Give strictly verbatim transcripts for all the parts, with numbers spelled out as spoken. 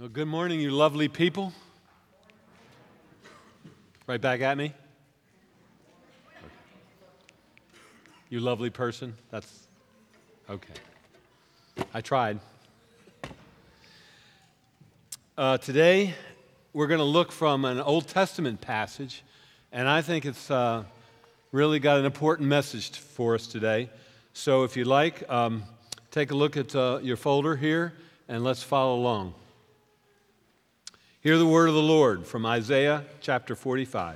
Well, good morning, you lovely people. Right back at me? You lovely person? That's okay. I tried. Uh, today, we're going to look from an Old Testament passage, and I think it's uh, really got an important message t- for us today. So if you like, um, take a look at uh, your folder here, and let's follow along. Hear the word of the Lord from Isaiah chapter forty-five.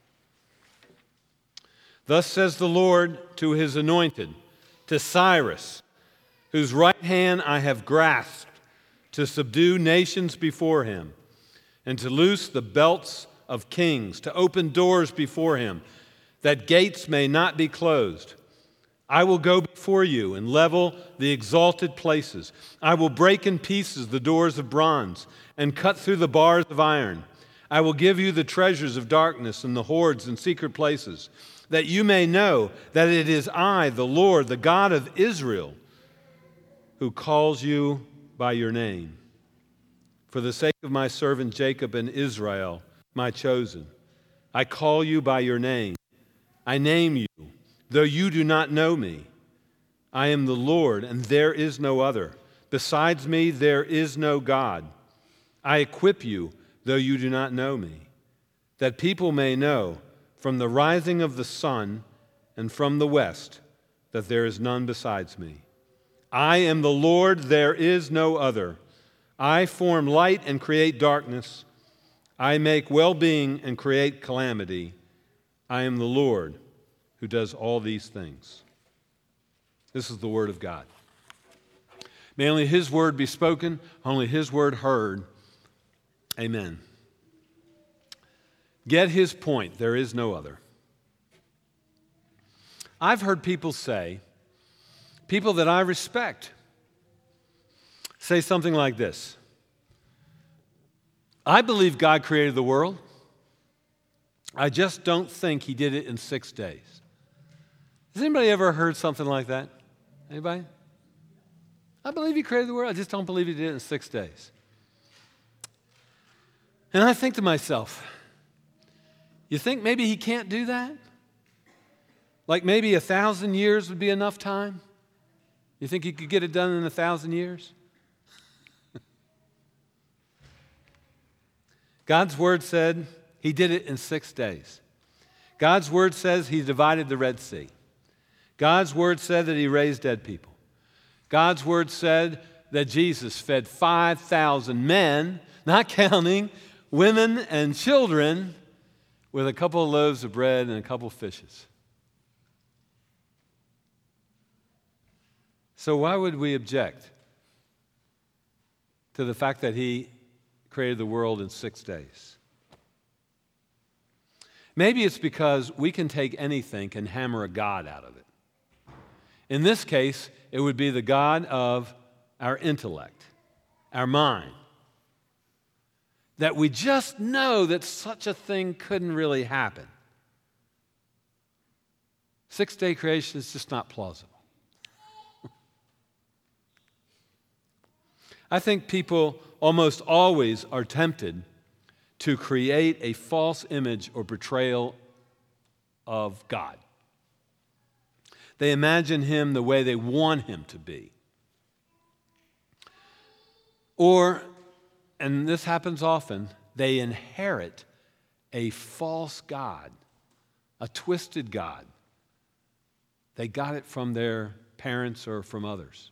Thus says the Lord to his anointed, to Cyrus, whose right hand I have grasped, to subdue nations before him, and to loose the belts of kings, to open doors before him, that gates may not be closed. I will go before you and level the exalted places. I will break in pieces the doors of bronze and cut through the bars of iron. I will give you the treasures of darkness and the hoards in secret places, that you may know that it is I, the Lord, the God of Israel, who calls you by your name. For the sake of my servant Jacob and Israel, my chosen, I call you by your name. I name you, though you do not know me. I am the Lord, and there is no other. Besides me, there is no God. I equip you, though you do not know me, that people may know from the rising of the sun and from the west that there is none besides me. I am the Lord, there is no other. I form light and create darkness. I make well-being and create calamity. I am the Lord who does all these things. This is the word of God. May only his word be spoken, only his word heard. Amen. Get his point. There is no other. I've heard people say, people that I respect, say something like this. I believe God created the world. I just don't think he did it in six days. Has anybody ever heard something like that? Anybody? I believe he created the world. I just don't believe he did it in six days. And I think to myself, you think maybe he can't do that? Like maybe a thousand years would be enough time? You think he could get it done in a thousand years? God's word said he did it in six days. God's word says he divided the Red Sea. God's word said that he raised dead people. God's word said that Jesus fed five thousand men, not counting women and children, with a couple of loaves of bread and a couple of fishes. So why would we object to the fact that he created the world in six days? Maybe it's because we can take anything and hammer a God out of it. In this case, it would be the God of our intellect, our mind. That we just know that such a thing couldn't really happen. Six-day creation is just not plausible. I think people almost always are tempted to create a false image or portrayal of God. They imagine him the way they want him to be. Or, and this happens often, they inherit a false God, a twisted God. They got it from their parents or from others.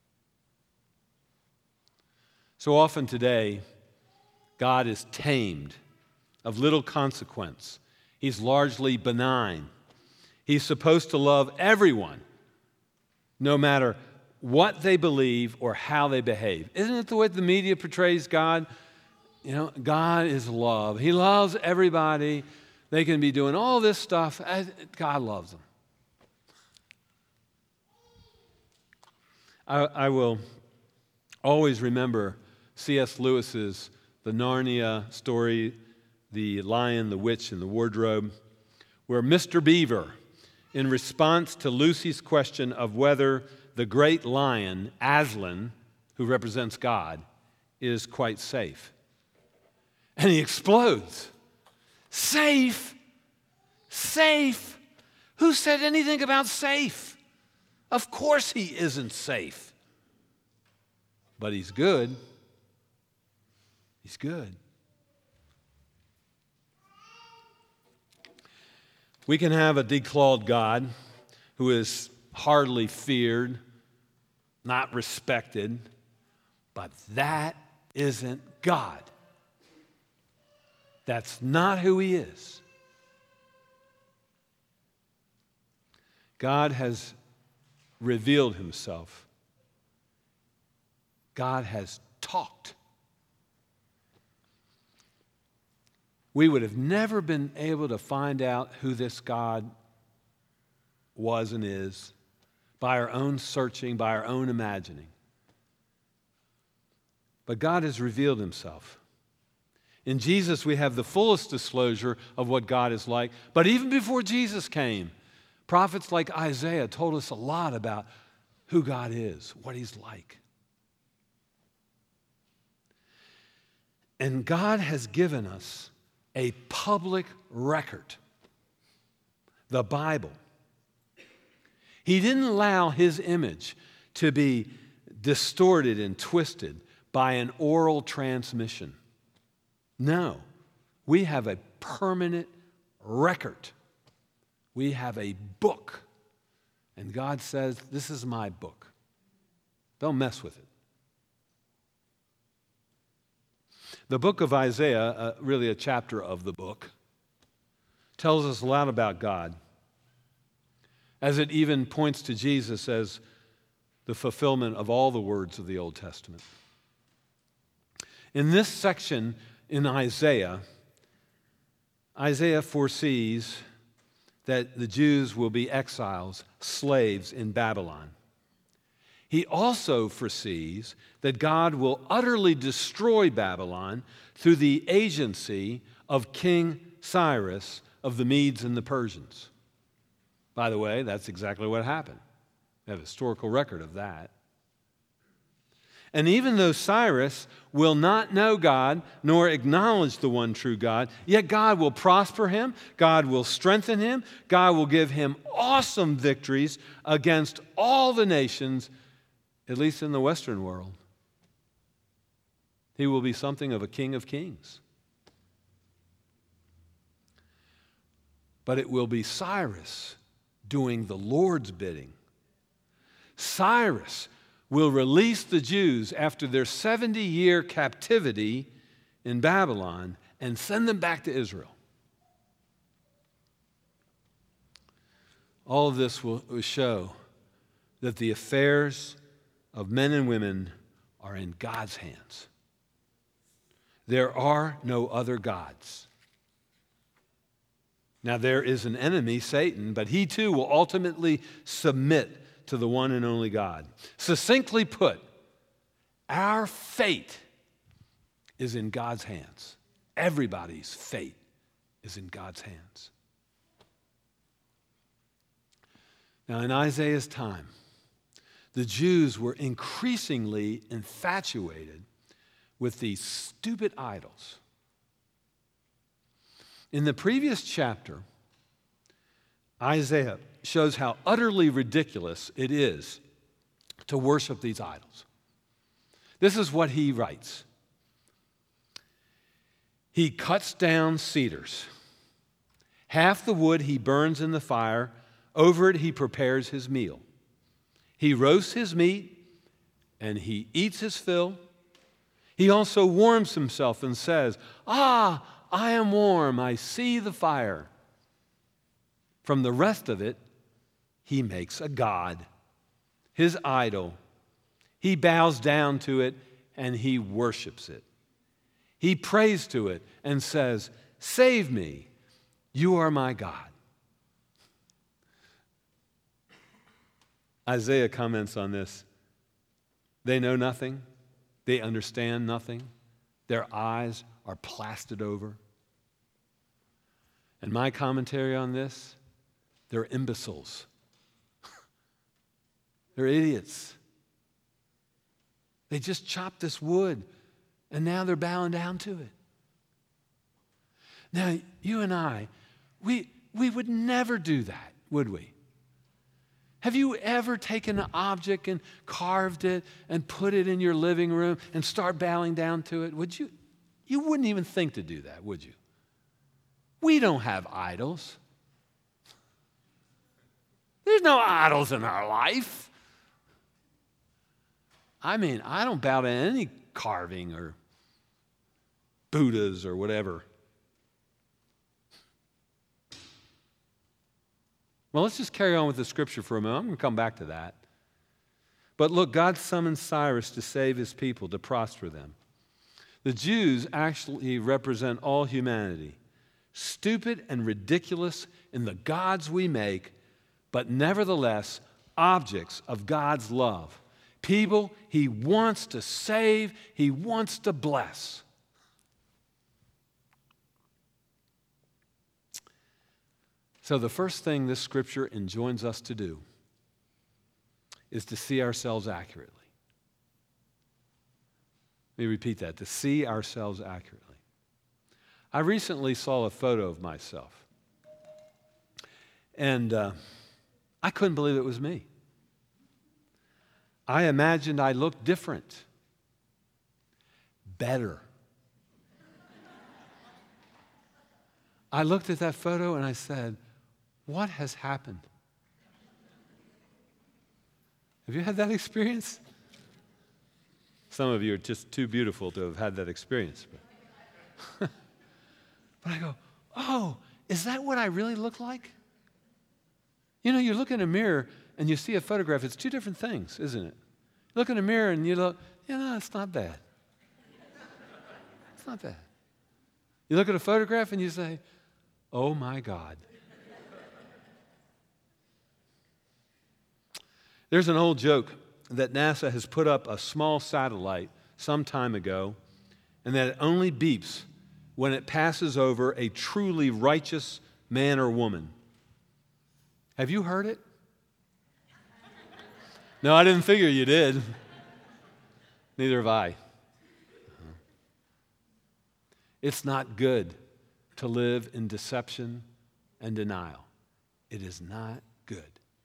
So often today, God is tamed, of little consequence. He's largely benign. He's supposed to love everyone, no matter what they believe or how they behave. Isn't it the way the media portrays God? You know, God is love. He loves everybody. They can be doing all this stuff. God loves them. I, I will always remember C S Lewis's The Narnia story, The Lion, the Witch, and the Wardrobe, where Mister Beaver, in response to Lucy's question of whether the great lion, Aslan, who represents God, is quite safe. And he explodes. Safe? Safe? Who said anything about safe? Of course he isn't safe. But he's good. He's good. We can have a declawed God who is hardly feared, not respected, but that isn't God. That's not who he is. God has revealed himself. God has talked. We would have never been able to find out who this God was and is by our own searching, by our own imagining. But God has revealed himself. In Jesus, we have the fullest disclosure of what God is like. But even before Jesus came, prophets like Isaiah told us a lot about who God is, what he's like. And God has given us a public record, the Bible. He didn't allow his image to be distorted and twisted by an oral transmission. No, we have a permanent record. We have a book. And God says, this is my book. Don't mess with it. The book of Isaiah, uh, really a chapter of the book, tells us a lot about God, as it even points to Jesus as the fulfillment of all the words of the Old Testament. In this section in Isaiah, Isaiah foresees that the Jews will be exiles, slaves in Babylon. He also foresees that God will utterly destroy Babylon through the agency of King Cyrus of the Medes and the Persians. By the way, that's exactly what happened. We have a historical record of that. And even though Cyrus will not know God nor acknowledge the one true God, yet God will prosper him, God will strengthen him, God will give him awesome victories against all the nations, at least in the Western world. He will be something of a king of kings. But it will be Cyrus doing the Lord's bidding. Cyrus will release the Jews after their seventy-year captivity in Babylon and send them back to Israel. All of this will show that the affairs of men and women are in God's hands. There are no other gods. Now, there is an enemy, Satan, but he too will ultimately submit to the one and only God. Succinctly put, our fate is in God's hands. Everybody's fate is in God's hands. Now, in Isaiah's time, the Jews were increasingly infatuated with these stupid idols. In the previous chapter, Isaiah shows how utterly ridiculous it is to worship these idols. This is what he writes. He cuts down cedars. Half the wood he burns in the fire. Over it he prepares his meal. He roasts his meat and he eats his fill. He also warms himself and says, "Ah, I am warm, I see the fire." From the rest of it, he makes a god, his idol. He bows down to it and he worships it. He prays to it and says, "Save me, you are my God." Isaiah comments on this. They know nothing. They understand nothing. Their eyes are plastered over. And my commentary on this, they're imbeciles. They're idiots. They just chop this wood And now they're bowing down to it. Now, you and I, we, we would never do that, would we? Have you ever taken an object and carved it and put it in your living room and start bowing down to it? Would you? You wouldn't even think to do that, would you? We don't have idols. There's no idols in our life. I mean, I don't bow to any carving or Buddhas or whatever. Well, let's just carry on with the scripture for a moment. I'm going to come back to that. But look, God summoned Cyrus to save his people, to prosper them. The Jews actually represent all humanity, stupid and ridiculous in the gods we make, but nevertheless objects of God's love. People he wants to save, he wants to bless. So the first thing this scripture enjoins us to do is to see ourselves accurately. Let me repeat that, to see ourselves accurately. I recently saw a photo of myself, and uh, I couldn't believe it was me. I imagined I looked different, better. I looked at that photo and I said, what has happened? Have you had that experience? Some of you are just too beautiful to have had that experience. But, but I go, oh, is that what I really look like? You know, you look in a mirror and you see a photograph. It's two different things, isn't it? You look in a mirror and you look, you know, it's not bad. It's not bad. You look at a photograph and you say, oh my God. There's an old joke that NASA has put up a small satellite some time ago, and that it only beeps when it passes over a truly righteous man or woman. Have you heard it? No, I didn't figure you did. Neither have I. It's not good to live in deception and denial. It is not good.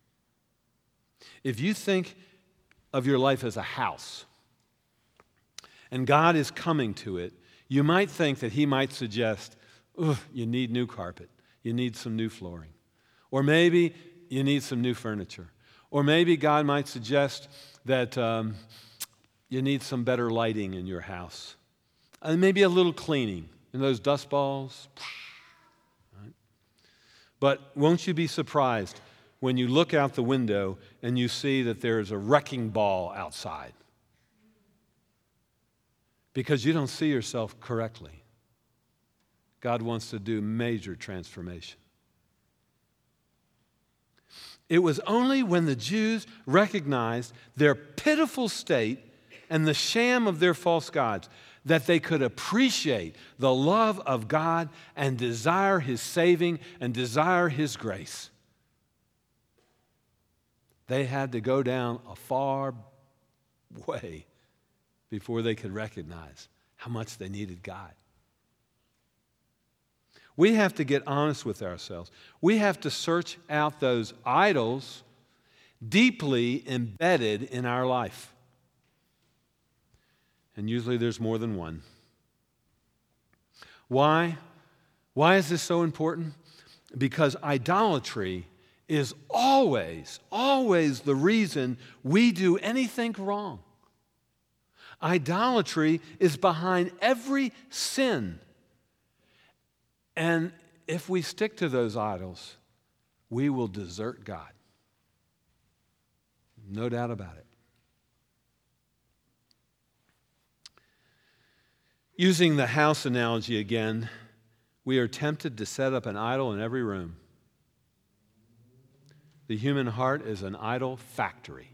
If you think of your life as a house and God is coming to it, you might think that he might suggest, oh, you need new carpet, you need some new flooring, or maybe you need some new furniture, or maybe God might suggest that um, you need some better lighting in your house, and maybe a little cleaning, and those dust balls. Right? But won't you be surprised when you look out the window and you see that there is a wrecking ball outside? Because you don't see yourself correctly. God wants to do major transformation. It was only when the Jews recognized their pitiful state and the sham of their false gods that they could appreciate the love of God and desire his saving and desire his grace. They had to go down a far way before they could recognize how much they needed God. We have to get honest with ourselves. We have to search out those idols deeply embedded in our life. And usually there's more than one. Why? Why is this so important? Because idolatry is always, always the reason we do anything wrong. Idolatry is behind every sin. And if we stick to those idols, we will desert God. No doubt about it. Using the house analogy again, we are tempted to set up an idol in every room. The human heart is an idol factory.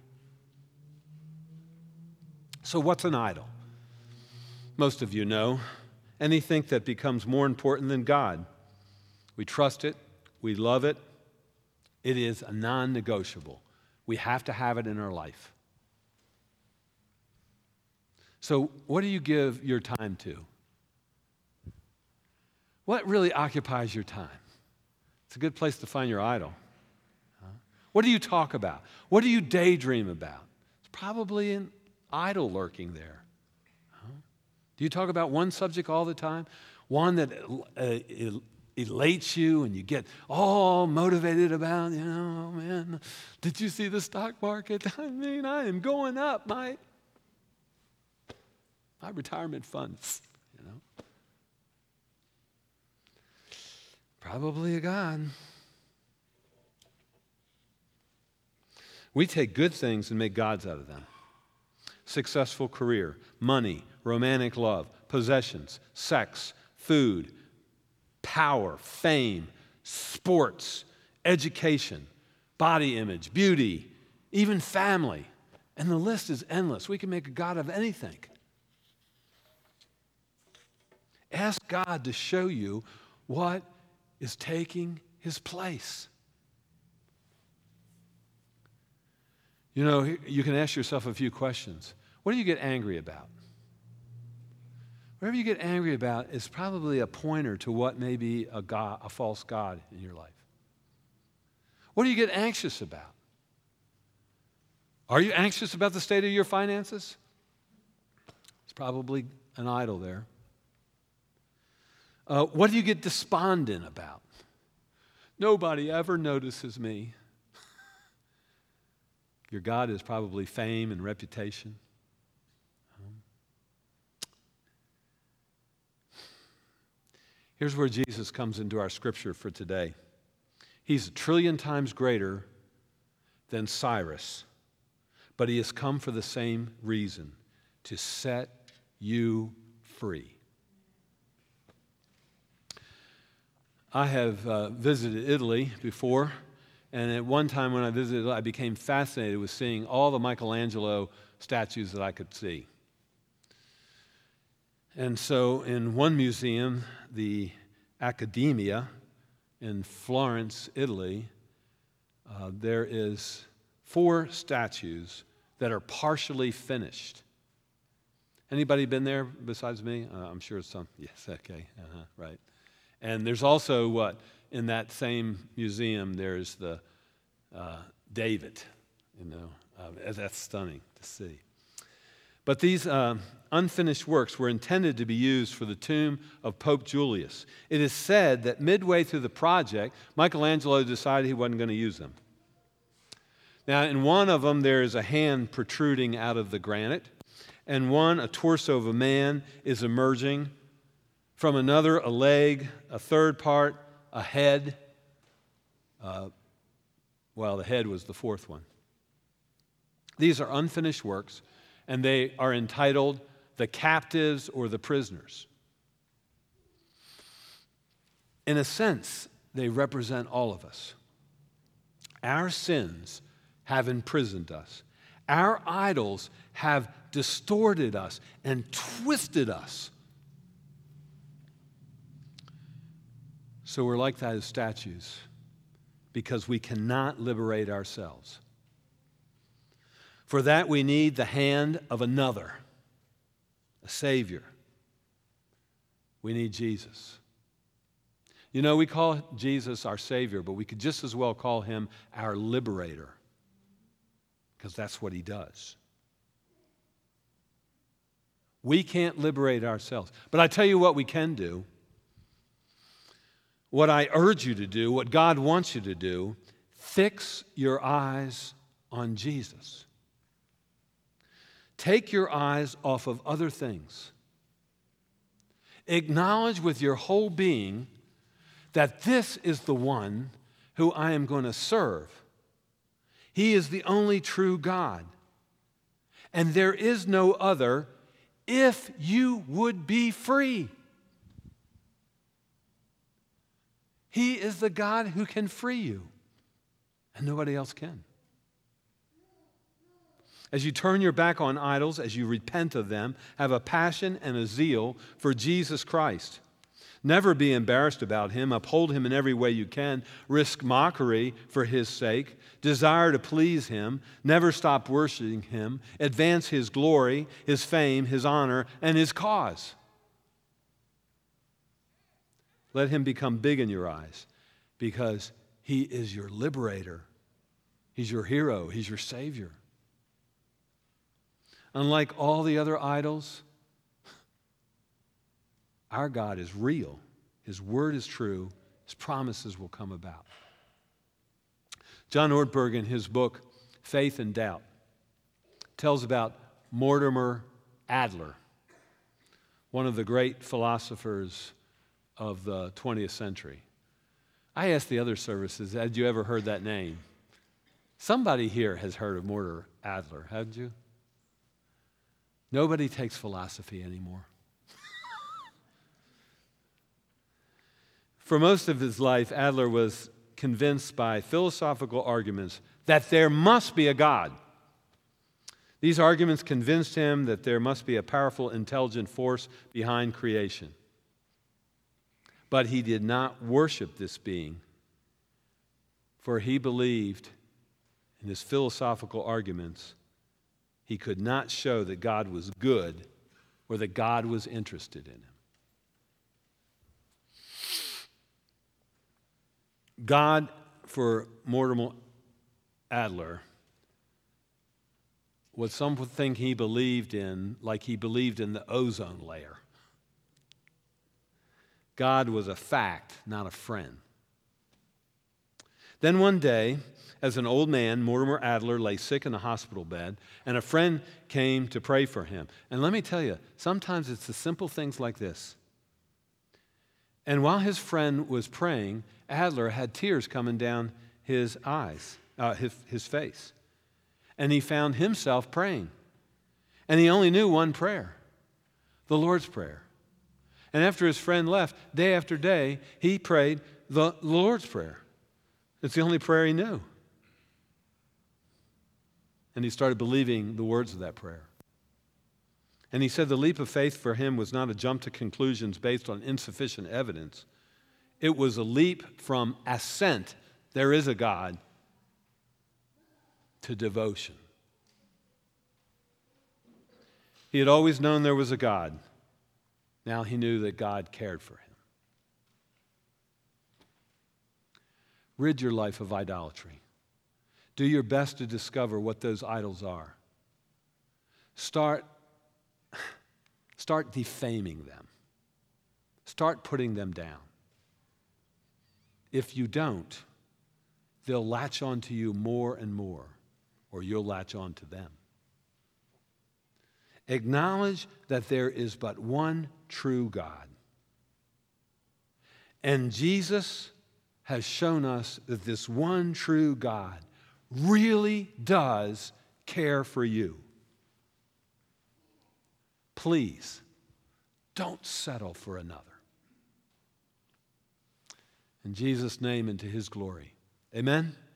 So what's an idol? Most of you know. Anything that becomes more important than God. We trust it. We love it. It is a non-negotiable. We have to have it in our life. So what do you give your time to? What really occupies your time? It's a good place to find your idol. Huh? What do you talk about? What do you daydream about? It's probably an idol lurking there. Huh? Do you talk about one subject all the time? One that uh, elates you and you get all motivated about, you know, oh man, did you see the stock market? I mean, I am going up, my, my retirement funds, you know. Probably a God. We take good things and make gods out of them. Successful career, money, romantic love, possessions, sex, food, power, fame, sports, education, body image, beauty, even family. And the list is endless. We can make a God of anything. Ask God to show you what is taking his place. You know, you can ask yourself a few questions. What do you get angry about? Whatever you get angry about is probably a pointer to what may be a God, a false God in your life. What do you get anxious about? Are you anxious about the state of your finances? It's probably an idol there. Uh, what do you get despondent about? Nobody ever notices me. Your God is probably fame and reputation. Um, here's where Jesus comes into our scripture for today. He's a trillion times greater than Cyrus, but he has come for the same reason, to set you free. I have uh, visited Italy before, and at one time when I visited, I became fascinated with seeing all the Michelangelo statues that I could see. And so in one museum, the Accademia in Florence, Italy, uh, there is four statues that are partially finished. Anybody been there besides me? Uh, I'm sure some. Yes, okay, uh-huh, right. And there's also what? In that same museum, there's the uh, David, you know. Uh, that's stunning to see. But these uh, unfinished works were intended to be used for the tomb of Pope Julius. It is said that midway through the project, Michelangelo decided he wasn't going to use them. Now, in one of them, there is a hand protruding out of the granite, and one, a torso of a man, is emerging. From another, a leg, a third part, a head. Uh, well, the head was the fourth one. These are unfinished works, and they are entitled The Captives or the Prisoners. In a sense, they represent all of us. Our sins have imprisoned us. Our idols have distorted us and twisted us. So we're like that as statues because we cannot liberate ourselves. For that we need the hand of another, a Savior. We need Jesus. You know, we call Jesus our Savior, but we could just as well call him our liberator because that's what he does. We can't liberate ourselves. But I tell you what we can do. What I urge you to do, what God wants you to do, fix your eyes on Jesus. Take your eyes off of other things. Acknowledge with your whole being that this is the one who I am going to serve. He is the only true God. And there is no other if you would be free. He is the God who can free you, and nobody else can. As you turn your back on idols, as you repent of them, have a passion and a zeal for Jesus Christ. Never be embarrassed about him. Uphold him in every way you can. Risk mockery for his sake. Desire to please him. Never stop worshiping him. Advance his glory, his fame, his honor, and his cause. Let him become big in your eyes because he is your liberator. He's your hero. He's your savior. Unlike all the other idols, our God is real. His word is true. His promises will come about. John Ortberg, in his book, Faith and Doubt, tells about Mortimer Adler, one of the great philosophers of the twentieth century. I asked the other services, had you ever heard that name? Somebody here has heard of Mortimer Adler, haven't you? Nobody takes philosophy anymore. For most of his life, Adler was convinced by philosophical arguments that there must be a God. These arguments convinced him that there must be a powerful, intelligent force behind creation. But he did not worship this being, for he believed in his philosophical arguments he could not show that God was good or that God was interested in him. God, for Mortimer Adler, was something he believed in, like he believed in the ozone layer. God was a fact, not a friend. Then one day, as an old man, Mortimer Adler lay sick in a hospital bed, and a friend came to pray for him. And let me tell you, sometimes it's the simple things like this. And while his friend was praying, Adler had tears coming down his eyes, uh, his, his face. And he found himself praying. And he only knew one prayer, the Lord's Prayer. And after his friend left, day after day, he prayed the Lord's Prayer. It's the only prayer he knew. And he started believing the words of that prayer. And he said the leap of faith for him was not a jump to conclusions based on insufficient evidence. It was a leap from assent, there is a God, to devotion. He had always known there was a God. Now he knew that God cared for him. Rid your life of idolatry. Do your best to discover what those idols are. Start, start defaming them. Start putting them down. If you don't, they'll latch on to you more and more, or you'll latch on to them. Acknowledge that there is but one true God. And Jesus has shown us that this one true God really does care for you. Please, don't settle for another. In Jesus' name and to his glory. Amen.